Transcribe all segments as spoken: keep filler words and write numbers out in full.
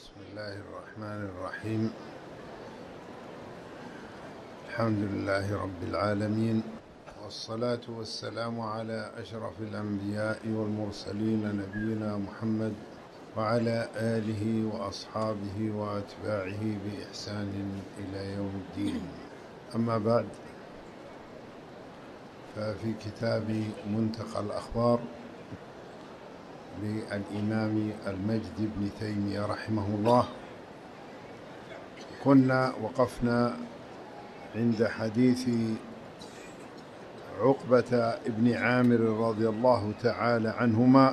بسم الله الرحمن الرحيم. الحمد لله رب العالمين، والصلاة والسلام على أشرف الأنبياء والمرسلين نبينا محمد وعلى آله وأصحابه وأتباعه بإحسان إلى يوم الدين. أما بعد، ففي كتاب منتقى الأخبار للإمام المجد بن تيمية رحمه الله كنا وقفنا عند حديث عقبة بن عامر رضي الله تعالى عنهما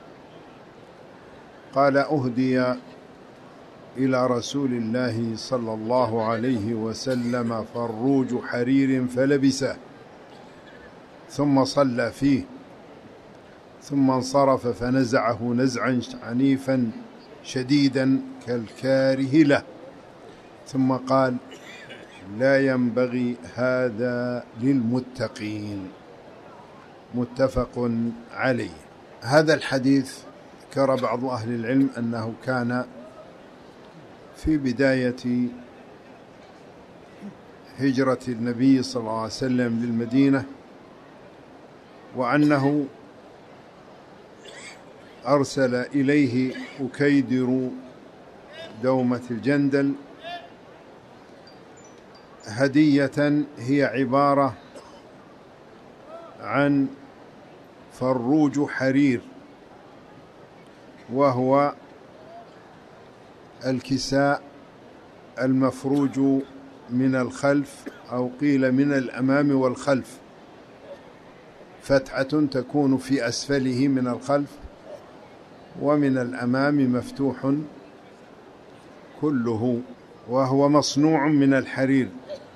قال: أهدي إلى رسول الله صلى الله عليه وسلم فروج حرير فلبسه ثم صلى فيه، ثم انصرف فنزعه نزعا عنيفا شديدا كالكاره له، ثم قال: لا ينبغي هذا للمتقين. متفق عليه. هذا الحديث ذكر بعض أهل العلم أنه كان في بداية هجرة النبي صلى الله عليه وسلم للمدينة، وأنه أرسل إليه أكيدر دومة الجندل هدية هي عبارة عن فروج حرير، وهو الكساء المفروج من الخلف، أو قيل من الأمام والخلف، فتحة تكون في أسفله من الخلف، ومن الأمام مفتوح كله، وهو مصنوع من الحرير.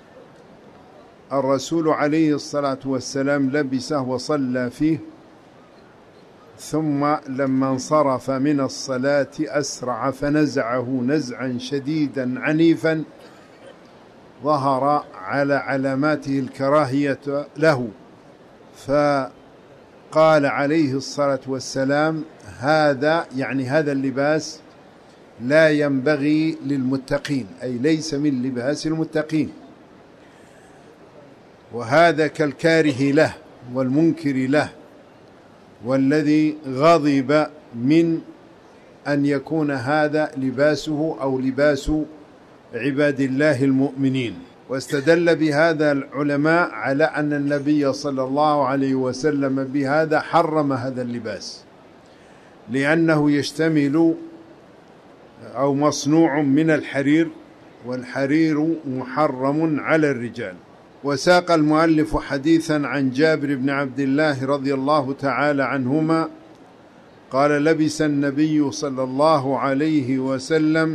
الرسول عليه الصلاة والسلام لبسه وصلى فيه، ثم لما انصرف من الصلاة أسرع فنزعه نزعا شديدا عنيفا ظهر على علاماته الكراهية له، فقال عليه الصلاة والسلام: هذا يعني هذا اللباس لا ينبغي للمتقين، أي ليس من لباس المتقين، وهذا كالكاره له والمنكر له، والذي غضب من أن يكون هذا لباسه أو لباس عباد الله المؤمنين. واستدل بهذا العلماء على أن النبي صلى الله عليه وسلم بهذا حرم هذا اللباس، لأنه يشتمل أو مصنوع من الحرير، والحرير محرم على الرجال. وساق المؤلف حديثا عن جابر بن عبد الله رضي الله تعالى عنهما قال: لبس النبي صلى الله عليه وسلم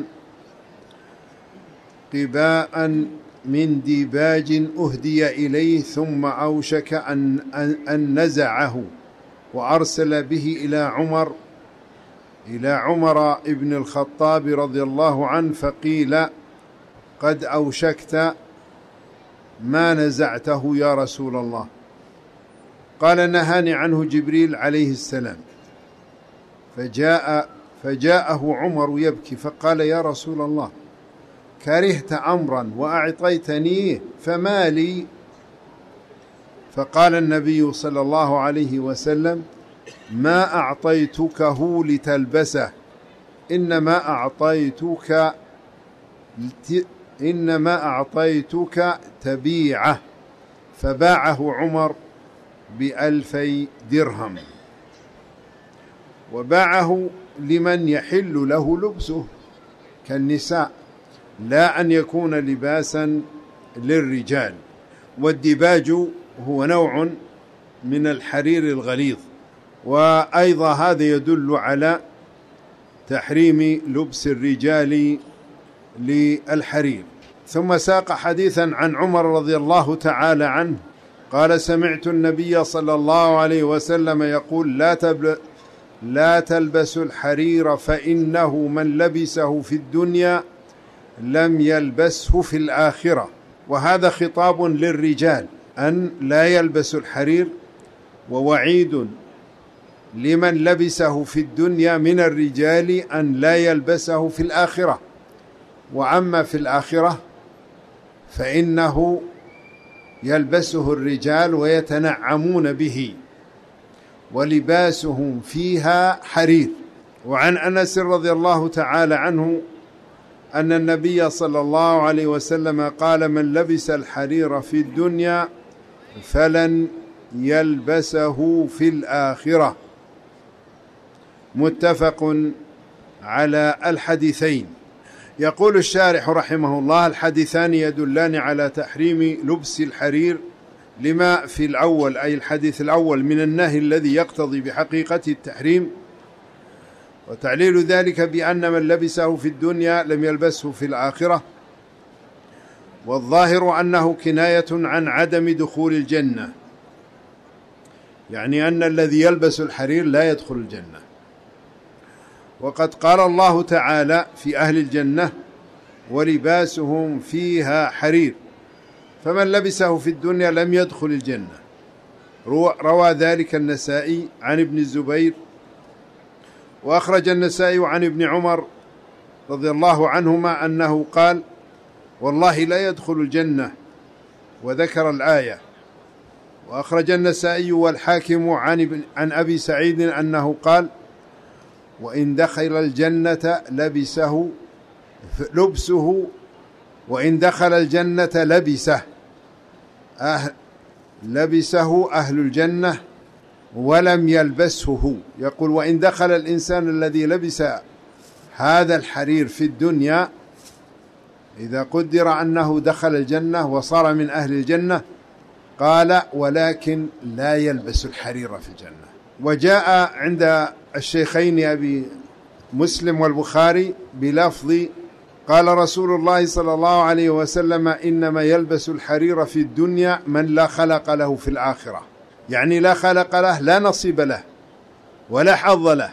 قباء من ديباج أهدي إليه، ثم أوشك أن, أن نزعه، وأرسل به إلى عمر إلى عمر ابن الخطاب رضي الله عنه، فقيل: قد أوشكت، ما نزعته يا رسول الله؟ قال: نهاني عنه جبريل عليه السلام. فجاء فجاءه عمر يبكي، فقال: يا رسول الله، كرهت أمرا وأعطيتنيه، فما لي؟ فقال النبي صلى الله عليه وسلم: ما أعطيتكه لتلبسه، إنما أعطيتك إنما أعطيتك تبيعه. فباعه عمر بألفي درهم، وباعه لمن يحل له لبسه كالنساء، لا أن يكون لباسا للرجال. والديباج هو نوع من الحرير الغليظ، وأيضا هذا يدل على تحريم لبس الرجال للحرير. ثم ساق حديثا عن عمر رضي الله تعالى عنه قال: سمعت النبي صلى الله عليه وسلم يقول: لا تبل لا تلبسوا الحرير، فإنه من لبسه في الدنيا لم يلبسه في الآخرة. وهذا خطاب للرجال أن لا يلبسوا الحرير، ووعيد لمن لبسه في الدنيا من الرجال أن لا يلبسه في الآخرة، وأما في الآخرة فإنه يلبسه الرجال ويتنعمون به، ولباسهم فيها حرير. وعن أنس رضي الله تعالى عنه أن النبي صلى الله عليه وسلم قال: من لبس الحرير في الدنيا فلن يلبسه في الآخرة. متفق على الحديثين. يقول الشارح رحمه الله: الحديثان يدلان على تحريم لبس الحرير لما في الأول، أي الحديث الأول، من النهي الذي يقتضي بحقيقة التحريم، وتعليل ذلك بأن من لبسه في الدنيا لم يلبسه في الآخرة، والظاهر أنه كناية عن عدم دخول الجنة، يعني أن الذي يلبس الحرير لا يدخل الجنة. وقد قال الله تعالى في أهل الجنة: ولباسهم فيها حرير، فمن لبسه في الدنيا لم يدخل الجنة. روى ذلك النسائي عن ابن الزبير، وأخرج النسائي عن ابن عمر رضي الله عنهما أنه قال: والله لا يدخل الجنة، وذكر الآية. وأخرج النسائي والحاكم عن, عن أبي سعيد أنه قال: وإن دخل الجنة لبسه لبسه وإن دخل الجنة لبسه أهل لبسه أهل الجنة ولم يلبسه هو. يقول: وإن دخل الإنسان الذي لبس هذا الحرير في الدنيا، إذا قدر أنه دخل الجنة وصار من أهل الجنة، قال: ولكن لا يلبس الحرير في الجنة. وجاء عند الشيخين أبي مسلم والبخاري بلفظ: قال رسول الله صلى الله عليه وسلم: إنما يلبس الحرير في الدنيا من لا خلق له في الآخرة، يعني لا خلق له، لا نصيب له ولا حظ له.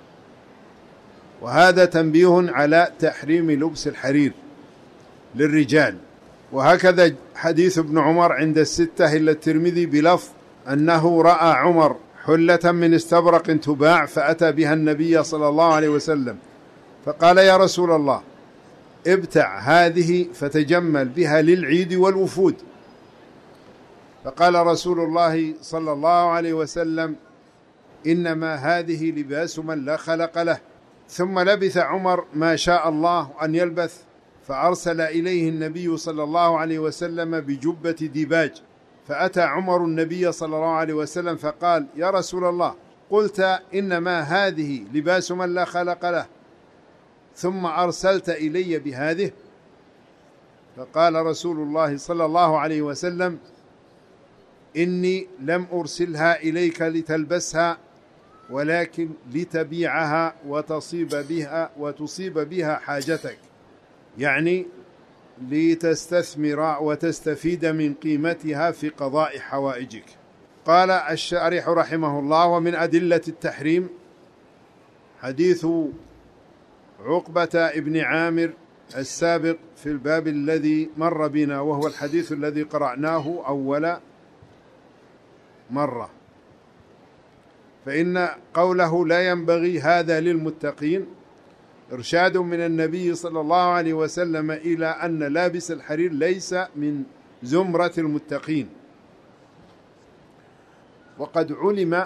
وهذا تنبيه على تحريم لبس الحرير للرجال. وهكذا حديث ابن عمر عند الستة إلا الترمذي بلفظ أنه رأى عمر حلة من استبرق تباع، فأتى بها النبي صلى الله عليه وسلم فقال: يا رسول الله، ابتع هذه فتجمل بها للعيد والوفود. فقال رسول الله صلى الله عليه وسلم: إنما هذه لباس من لا خلق له. ثم لبث عمر ما شاء الله أن يلبث، فأرسل إليه النبي صلى الله عليه وسلم بجبة ديباج، فأتى عمر النبي صلى الله عليه وسلم فقال: يا رسول الله، قلت إنما هذه لباس من لا خلق له، ثم أرسلت إلي بهذه؟ فقال رسول الله صلى الله عليه وسلم: إني لم أرسلها إليك لتلبسها، ولكن لتبيعها وتصيب بها وتصيب بها حاجتك، يعني لتستثمر وتستفيد من قيمتها في قضاء حوائجك. قال الشارح رحمه الله: ومن أدلة التحريم حديث عقبة ابن عامر السابق في الباب الذي مر بنا، وهو الحديث الذي قرأناه أول مرة. فإن قوله لا ينبغي هذا للمتقين إرشاد من النبي صلى الله عليه وسلم إلى أن لابس الحرير ليس من زمرة المتقين. وقد علم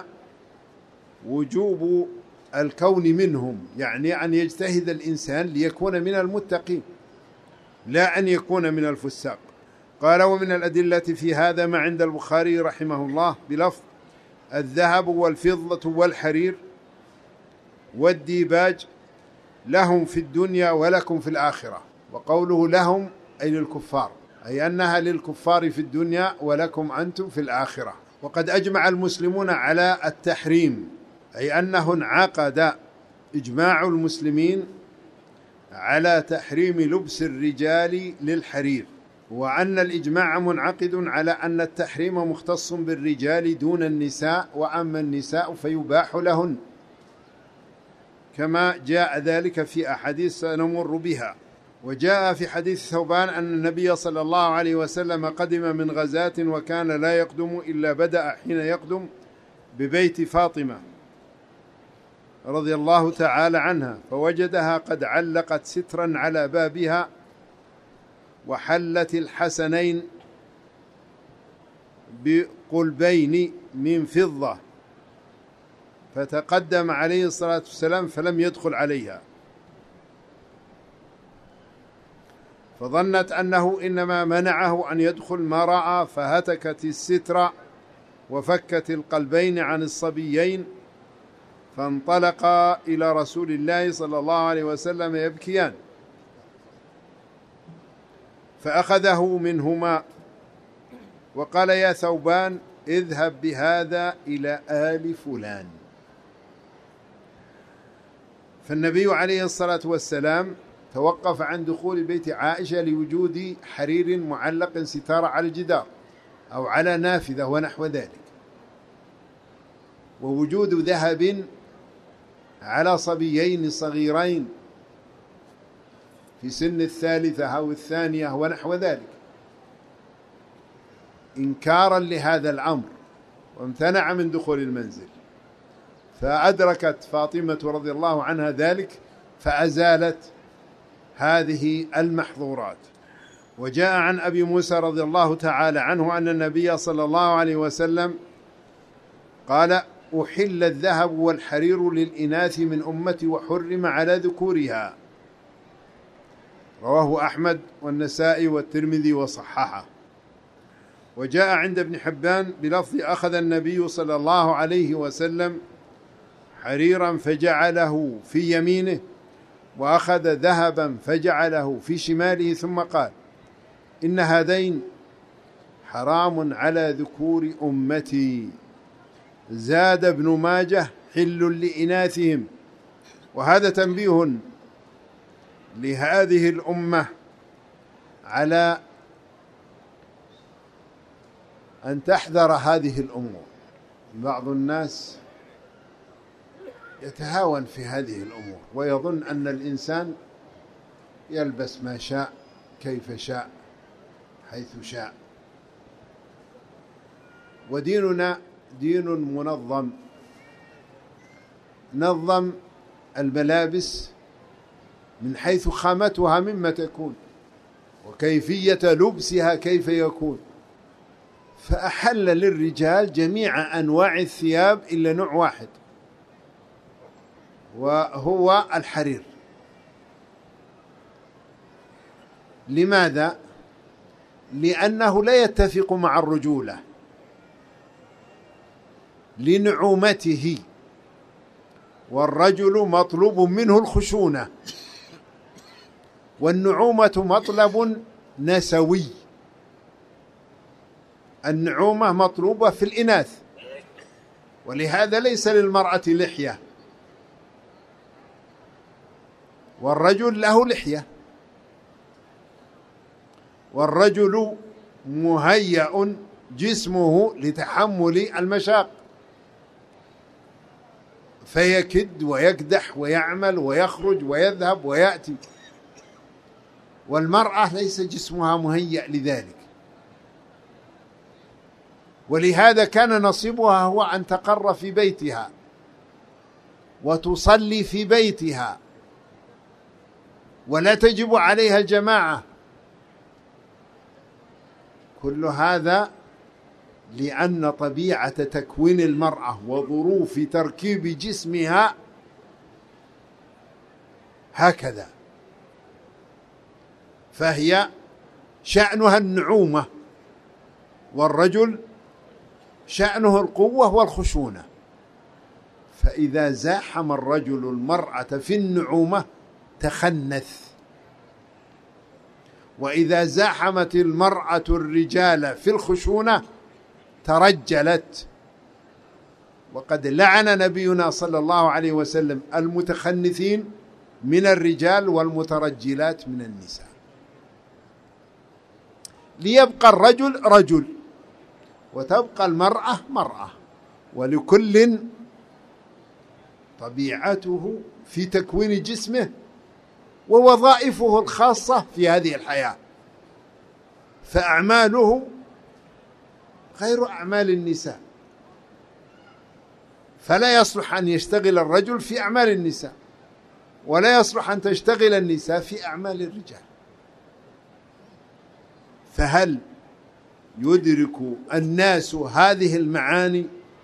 وجوب الكون منهم، يعني أن يجتهد الإنسان ليكون من المتقين، لا أن يكون من الفساق. قال: ومن الأدلة في هذا ما عند البخاري رحمه الله بلفظ: الذهب والفضة والحرير والديباج لهم في الدنيا ولكم في الآخرة. وقوله لهم أي للكفار، أي أنها للكفار في الدنيا ولكم أنتم في الآخرة. وقد أجمع المسلمون على التحريم، أي أنه انعقد إجماع المسلمين على تحريم لبس الرجال للحرير، وأن الإجماع منعقد على أن التحريم مختص بالرجال دون النساء، وأما النساء فيباح لهن، كما جاء ذلك في أحاديث سنمر بها. وجاء في حديث ثوبان أن النبي صلى الله عليه وسلم قدم من غزاة وكان لا يقدم إلا بدأ حين يقدم ببيت فاطمة، رضي الله تعالى عنها، فوجدها قد علقت سترا على بابها وحلت الحسنين بقلبين من فضة، فتقدم عليه الصلاة والسلام فلم يدخل عليها، فظنت أنه إنما منعه أن يدخل ما رأى، فهتكت الستر وفكت القلبين عن الصبيين، فانطلقا إلى رسول الله صلى الله عليه وسلم يبكيان، فأخذه منهما وقال: يا ثوبان اذهب بهذا إلى آل فلان. فالنبي عليه الصلاة والسلام توقف عن دخول بيت عائشة لوجود حرير معلق ستارة على الجدار أو على نافذة ونحو ذلك، ووجود ذهب على صبيين صغيرين في سن الثالثة أو الثانية ونحو ذلك، إنكارا لهذا الأمر، وامتنع من دخول المنزل. فأدركت فاطمة رضي الله عنها ذلك فأزالت هذه المحظورات. وجاء عن أبي موسى رضي الله تعالى عنه أن النبي صلى الله عليه وسلم قال: أحل الذهب والحرير للإناث من أمتي وحرم على ذكورها. رواه أحمد والنسائي والترمذي وصححه. وجاء عند ابن حبان بلفظ: أخذ النبي صلى الله عليه وسلم حريرا فجعله في يمينه، وأخذ ذهبا فجعله في شماله، ثم قال: إن هذين حرام على ذكور أمتي. زاد ابن ماجه: حل لإناثهم. وهذا تنبيه لهذه الأمة على أن تحذر هذه الأمور. بعض الناس يتهاون في هذه الأمور ويظن أن الإنسان يلبس ما شاء كيف شاء حيث شاء. وديننا دين منظم، نظم الملابس من حيث خامتها مما تكون وكيفية لبسها كيف يكون، فأحل للرجال جميع أنواع الثياب إلا نوع واحد، وهو الحرير. لماذا؟ لأنه لا يتفق مع الرجولة لنعومته، والرجل مطلوب منه الخشونة، والنعومة مطلب نسوي. النعومة مطلوبة في الإناث، ولهذا ليس للمرأة لحية، والرجل له لحية. والرجل مهيأ جسمه لتحمل المشاق، فيكد ويكدح ويعمل ويخرج ويذهب ويأتي، والمرأة ليس جسمها مهيأ لذلك. ولهذا كان نصيبها هو أن تقر في بيتها وتصلي في بيتها، ولا تجب عليها الجماعة. كل هذا لأن طبيعة تكوين المرأة وظروف تركيب جسمها هكذا، فهي شأنها النعومة، والرجل شأنه القوة والخشونة. فإذا زاحم الرجل المرأة في النعومة تخنث، وإذا زاحمت المرأة الرجال في الخشونة ترجلت. وقد لعن نبينا صلى الله عليه وسلم المتخنثين من الرجال والمترجلات من النساء، ليبقى الرجل رجل وتبقى المرأة مرأة، ولكل طبيعته في تكوين جسمه ووظائفه الخاصة في هذه الحياة، فأعماله غير أعمال النساء. فلا يصلح أن يشتغل الرجل في أعمال النساء، ولا يصلح أن تشتغل النساء في أعمال الرجال. فهل يدرك الناس هذه المعاني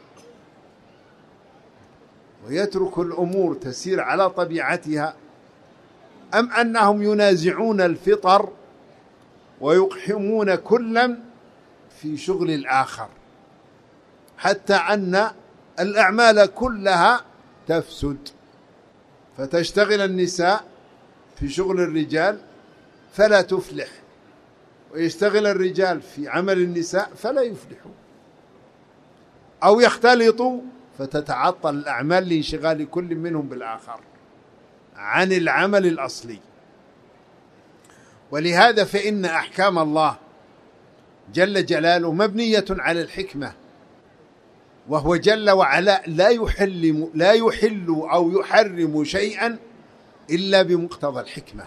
ويترك الأمور تسير على طبيعتها، أم أنهم ينازعون الفطر ويقحمون كلا في شغل الآخر، حتى أن الأعمال كلها تفسد، فتشتغل النساء في شغل الرجال فلا تفلح، ويشتغل الرجال في عمل النساء فلا يفلحوا، أو يختلطوا فتتعطل الأعمال لانشغال كل منهم بالآخر عن العمل الأصلي. ولهذا فإن أحكام الله جل جلاله مبنية على الحكمة، وهو جل وعلا لا يحل لا يحل أو يحرم شيئا إلا بمقتضى الحكمة.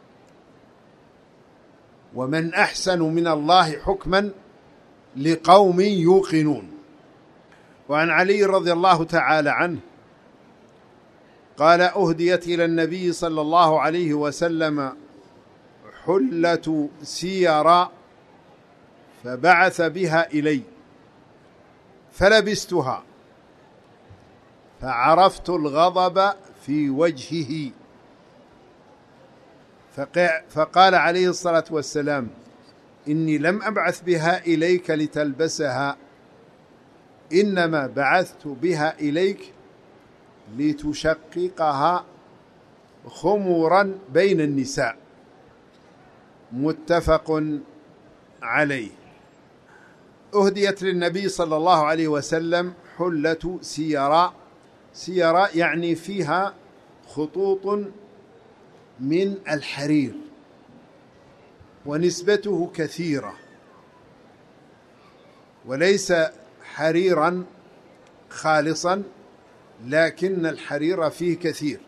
ومن أحسن من الله حكما لقوم يوقنون. وعن علي رضي الله تعالى عنه قال: أهديت إلى النبي صلى الله عليه وسلم حلة سيرا فبعث بها إلي فلبستها فعرفت الغضب في وجهه، فقال عليه الصلاة والسلام: إني لم أبعث بها إليك لتلبسها، إنما بعثت بها إليك لتشققها خمرا بين النساء. متفق عليه. أهديت للنبي صلى الله عليه وسلم حلة سيرا. سيرا يعني فيها خطوط من الحرير، ونسبته كثيرة، وليس حريرا خالصا، لكن الحرير فيه كثير.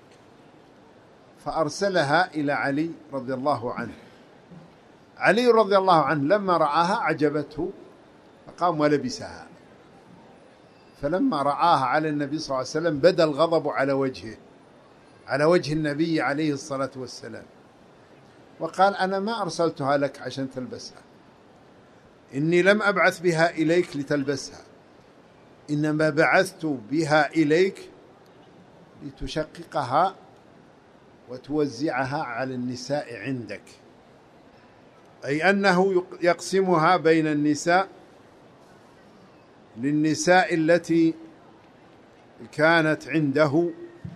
فأرسلها إلى علي رضي الله عنه. علي رضي الله عنه لما رآها عجبته فقام ولبسها، فلما رآها على النبي صلى الله عليه وسلم بدا الغضب على وجهه، على وجه النبي عليه الصلاة والسلام، وقال: أنا ما أرسلتها لك عشان تلبسها، إني لم أبعث بها إليك لتلبسها، إنما بعثت بها إليك لتشققها وتوزعها على النساء عندك، أي أنه يقسمها بين النساء للنساء التي كانت عنده.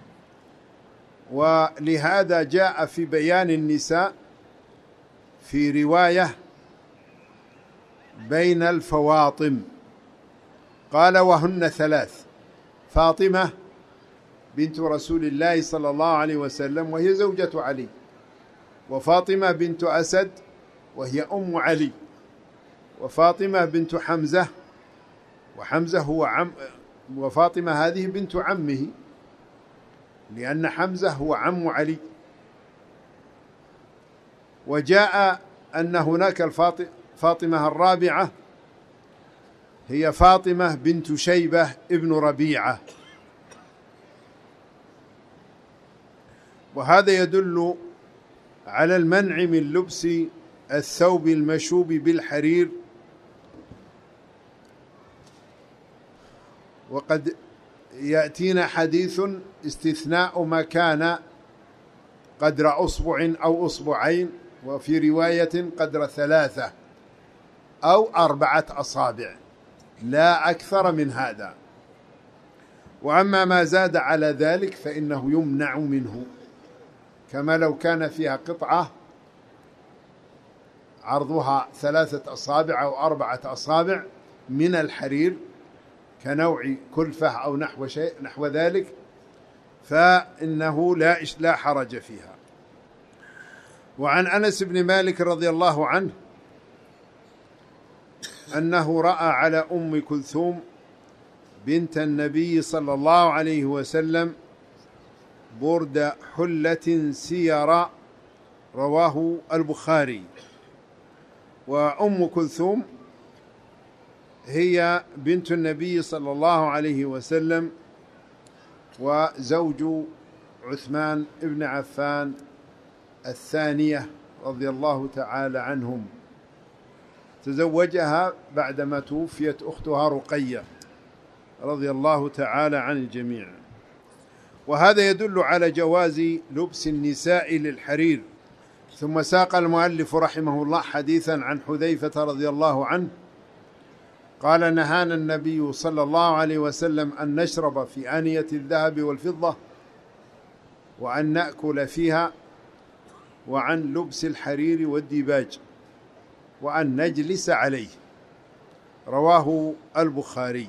ولهذا جاء في بيان النساء في رواية بين الفواطم، قال: وهن ثلاث: فاطمة بنت رسول الله صلى الله عليه وسلم وهي زوجة علي، وفاطمة بنت أسد وهي أم علي، وفاطمة بنت حمزة، وحمزة هو عم، وفاطمة هذه بنت عمه لأن حمزة هو عم علي. وجاء أن هناك الفاطمة الرابعة هي فاطمة بنت شيبة ابن ربيعة، وهذا يدل على المنع من لبس الثوب المشوب بالحرير. وقد يأتينا حديث استثناء ما كان قدر أصبع أو أصبعين، وفي رواية قدر ثلاثة أو أربعة أصابع، لا أكثر من هذا. وأما ما زاد على ذلك فإنه يمنع منه، كما لو كان فيها قطعة عرضها ثلاثة أصابع أو أربعة أصابع من الحرير كنوع كلفة أو نحو شيء نحو ذلك، فإنه لا لا حرج فيها. وعن أنس بن مالك رضي الله عنه أنه رأى على أم كلثوم بنت النبي صلى الله عليه وسلم برد حلة سيرا، رواه البخاري. وأم كلثوم هي بنت النبي صلى الله عليه وسلم وزوج عثمان بن عفان الثانية رضي الله تعالى عنهم، تزوجها بعدما توفيت أختها رقية رضي الله تعالى عن الجميع. وهذا يدل على جواز لبس النساء للحرير. ثم ساق المؤلف رحمه الله حديثا عن حذيفة رضي الله عنه قال: نهانا النبي صلى الله عليه وسلم أن نشرب في آنية الذهب والفضة، وأن نأكل فيها، وعن لبس الحرير والديباج، وأن نجلس عليه. رواه البخاري.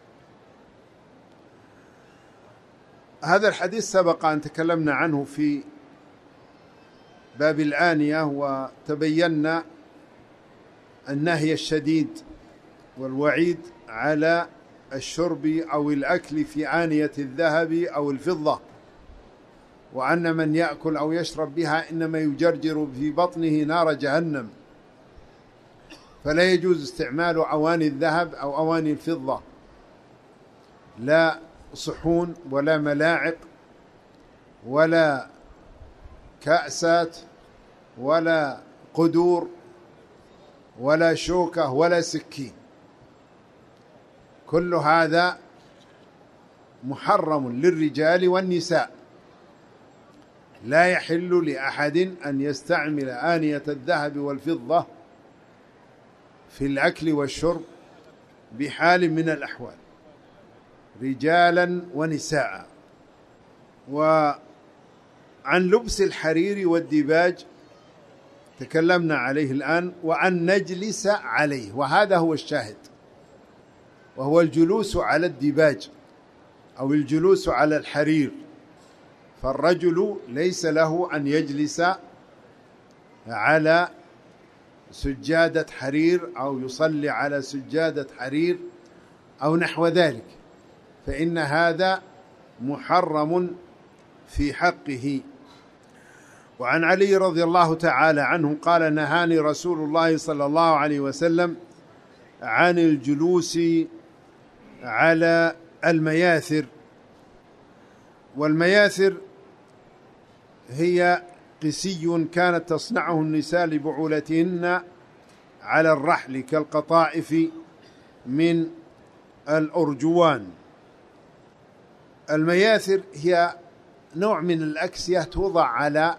هذا الحديث سبق أن تكلمنا عنه في باب الآنية، وتبينا النهي الشديد والوعيد على الشرب أو الأكل في آنية الذهب أو الفضة، وأن من يأكل أو يشرب بها إنما يجرجر في بطنه نار جهنم، فلا يجوز استعمال أواني الذهب أو أواني الفضة، لا صحون ولا ملاعق ولا كأسات ولا قدور ولا شوكة ولا سكين. كل هذا محرم للرجال والنساء. لا يحل لأحد أن يستعمل آنية الذهب والفضة في الأكل والشرب بحال من الأحوال، رجالا ونساء. وعن لبس الحرير والديباج تكلمنا عليه الآن، وأن نجلس عليه، وهذا هو الشاهد، وهو الجلوس على الديباج أو الجلوس على الحرير. فالرجل ليس له أن يجلس على سجادة حرير أو يصلي على سجادة حرير أو نحو ذلك، فإن هذا محرم في حقه. وعن علي رضي الله تعالى عنه قال: نهاني رسول الله صلى الله عليه وسلم عن الجلوس على المياثر. والمياثر هي قسي كانت تصنعه النساء لبعولتهن على الرحل كالقطائف من الأرجوان. المياثر هي نوع من الأكسية توضع على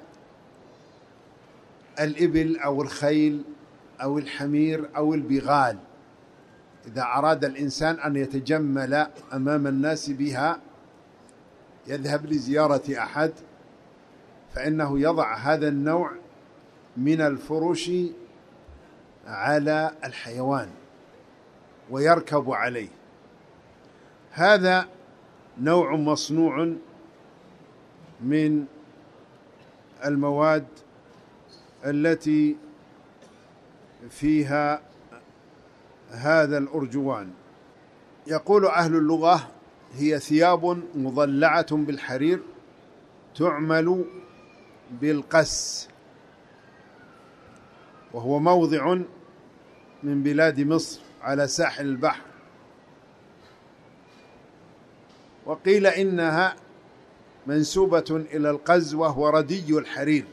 الإبل أو الخيل أو الحمير أو البغال، إذا أراد الإنسان أن يتجمل أمام الناس بها، يذهب لزيارة أحد، فإنه يضع هذا النوع من الفرش على الحيوان ويركب عليه. هذا نوع مصنوع من المواد التي فيها هذا الأرجوان. يقول أهل اللغة: هي ثياب مضلعة بالحرير تعمل بالقس، وهو موضع من بلاد مصر على ساحل البحر. وقيل إنها منسوبة إلى القز، وهو ردي الحرير.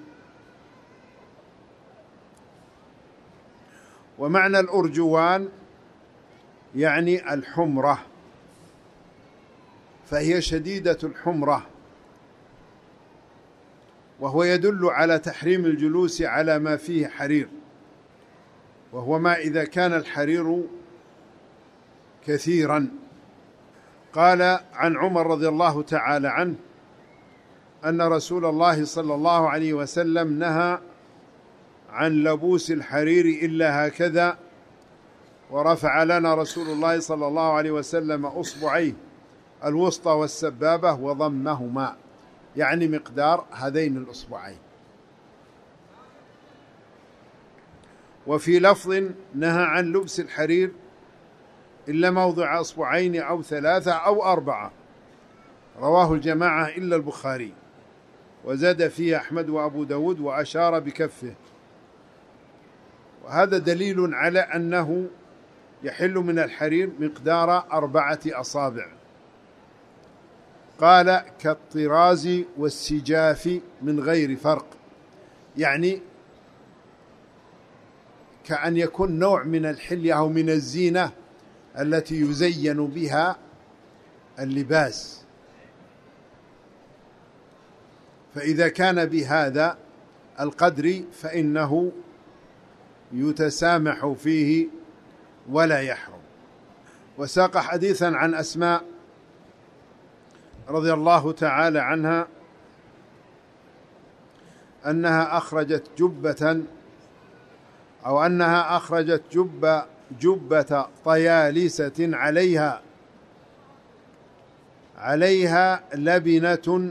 ومعنى الأرجوان يعني الحمرة، فهي شديدة الحمرة، وهو يدل على تحريم الجلوس على ما فيه حرير، وهو ما إذا كان الحرير كثيرا. قال عن عمر رضي الله تعالى عنه أن رسول الله صلى الله عليه وسلم نهى عن لبوس الحرير إلا هكذا، ورفع لنا رسول الله صلى الله عليه وسلم أصبعيه الوسطى والسبابة وضمهما، يعني مقدار هذين الأصبعين. وفي لفظ نهى عن لبس الحرير إلا موضع أصبعين أو ثلاثة أو أربعة، رواه الجماعة إلا البخاري، وزاد فيه أحمد وأبو داود وأشار بكفه. وهذا دليل على أنه يحل من الحرير مقدار أربعة أصابع. قال كالطراز والسجاف من غير فرق، يعني كأن يكون نوع من الحلية أو من الزينة التي يزين بها اللباس. فإذا كان بهذا القدر فإنه يتسامح فيه ولا يحرم. وساق حديثا عن أسماء رضي الله تعالى عنها أنها أخرجت جبة أو أنها أخرجت جبة جبة طيالسة عليها عليها لبنة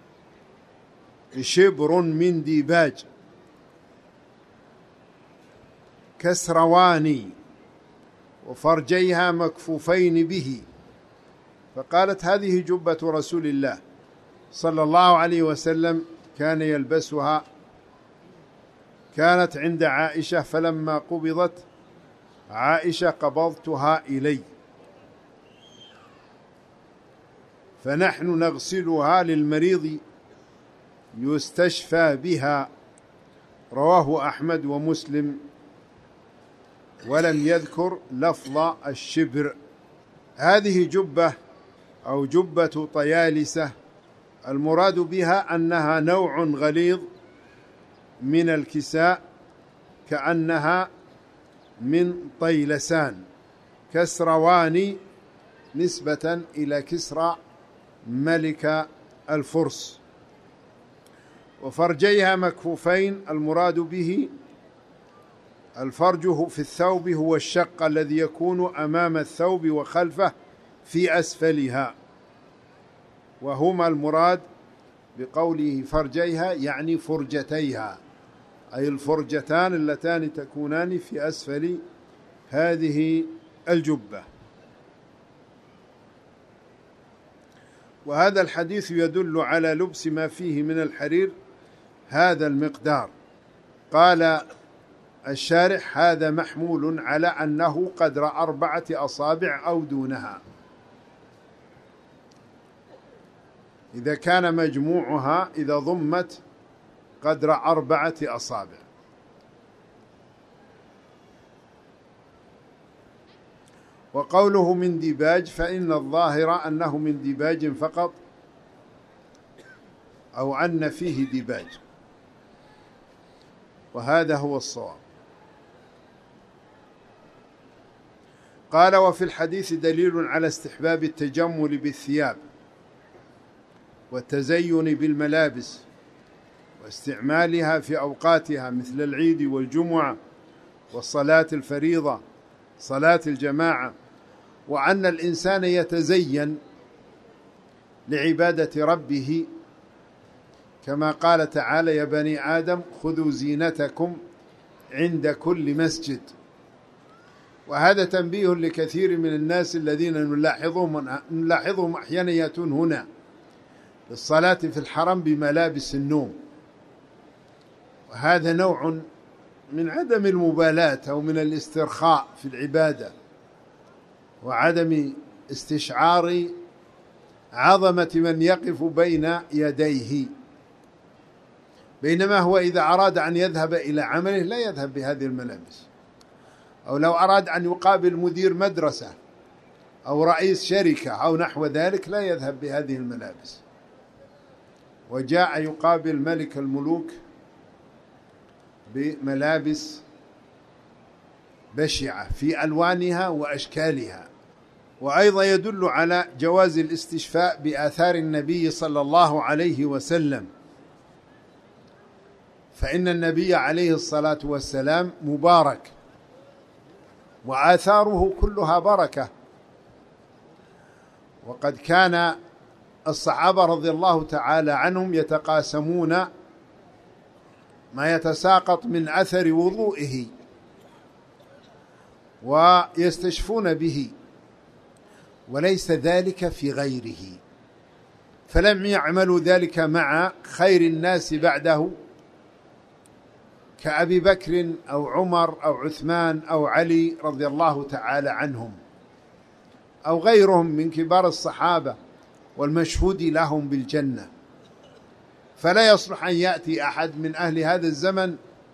شبر من ديباج كسرواني وفرجيها مكفوفين به، فقالت هذه جبة رسول الله صلى الله عليه وسلم كان يلبسها، كانت عند عائشة، فلما قبضت عائشة قبضتها إلي فنحن نغسلها للمريض يستشفى بها. رواه أحمد ومسلم ولم يذكر لفظ الشبر. هذه جبة أو جبة طيالسة المراد بها أنها نوع غليظ من الكساء كأنها من طيلسان، كسرواني نسبة إلى كسرى ملك الفرس. وفرجيها مكفوفين المراد به الفرج في الثوب هو الشق الذي يكون أمام الثوب وخلفه في أسفلها، وهما المراد بقوله فرجيها يعني فرجتيها، أي الفرجتان اللتان تكونان في أسفل هذه الجبة. وهذا الحديث يدل على لبس ما فيه من الحرير هذا المقدار. قال الشارح هذا محمول على أنه قدر أربعة أصابع أو دونها، إذا كان مجموعها إذا ضمت قدر أربعة أصابع. وقوله من ديباج فإن الظاهر أنه من ديباج فقط أو أن فيه ديباج، وهذا هو الصواب. قال وفي الحديث دليل على استحباب التجمل بالثياب والتزين بالملابس واستعمالها في أوقاتها مثل العيد والجمعة والصلاة الفريضة صلاة الجماعة، وأن الإنسان يتزين لعبادة ربه كما قال تعالى يا بني آدم خذوا زينتكم عند كل مسجد. وهذا تنبيه لكثير من الناس الذين نلاحظهم, نلاحظهم أحيانا يأتون هنا للصلاة في الحرم بملابس النوم، وهذا نوع من عدم المبالاة أو من الاسترخاء في العبادة وعدم استشعار عظمة من يقف بين يديه، بينما هو إذا أراد أن يذهب إلى عمله لا يذهب بهذه الملابس، أو لو أراد أن يقابل مدير مدرسة أو رئيس شركة أو نحو ذلك لا يذهب بهذه الملابس. وجاء يقابل ملك الملوك بملابس بشعة في ألوانها وأشكالها. وأيضا يدل على جواز الاستشفاء بآثار النبي صلى الله عليه وسلم، فإن النبي عليه الصلاة والسلام مبارك وآثاره كلها بركة. وقد كان الصحابة رضي الله تعالى عنهم يتقاسمون ما يتساقط من أثر وضوئه ويستشفون به، وليس ذلك في غيره، فلم يعملوا ذلك مع خير الناس بعده كأبي بكر أو عمر أو عثمان أو علي رضي الله تعالى عنهم، أو غيرهم من كبار الصحابة والمشهود لهم بالجنة. فلا يصلح أن يأتي أحد من أهل هذا الزمن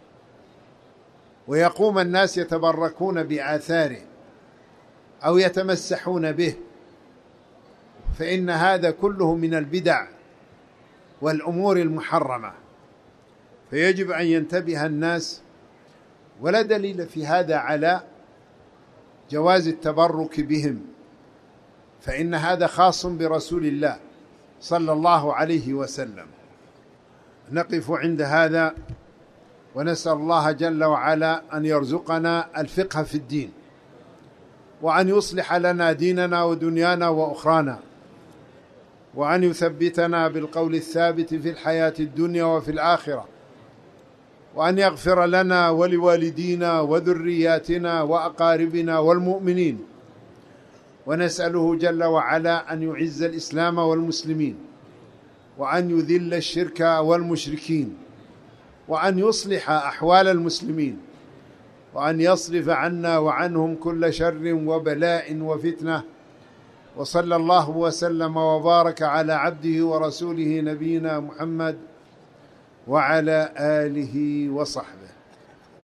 ويقوم الناس يتبركون بآثاره أو يتمسحون به، فإن هذا كله من البدع والأمور المحرمة، فيجب أن ينتبه الناس. ولا دليل في هذا على جواز التبرك بهم، فإن هذا خاص برسول الله صلى الله عليه وسلم. نقف عند هذا ونسأل الله جل وعلا أن يرزقنا الفقه في الدين، وأن يصلح لنا ديننا ودنيانا وأخرانا، وأن يثبتنا بالقول الثابت في الحياة الدنيا وفي الآخرة، وأن يغفر لنا ولوالدينا وذرياتنا وأقاربنا والمؤمنين. ونسأله جل وعلا أن يعز الإسلام والمسلمين، وأن يذل الشرك والمشركين، وأن يصلح أحوال المسلمين، وأن يصرف عنا وعنهم كل شر وبلاء وفتنة. وصلى الله وسلم وبارك على عبده ورسوله نبينا محمد وعلى آله وصحبه.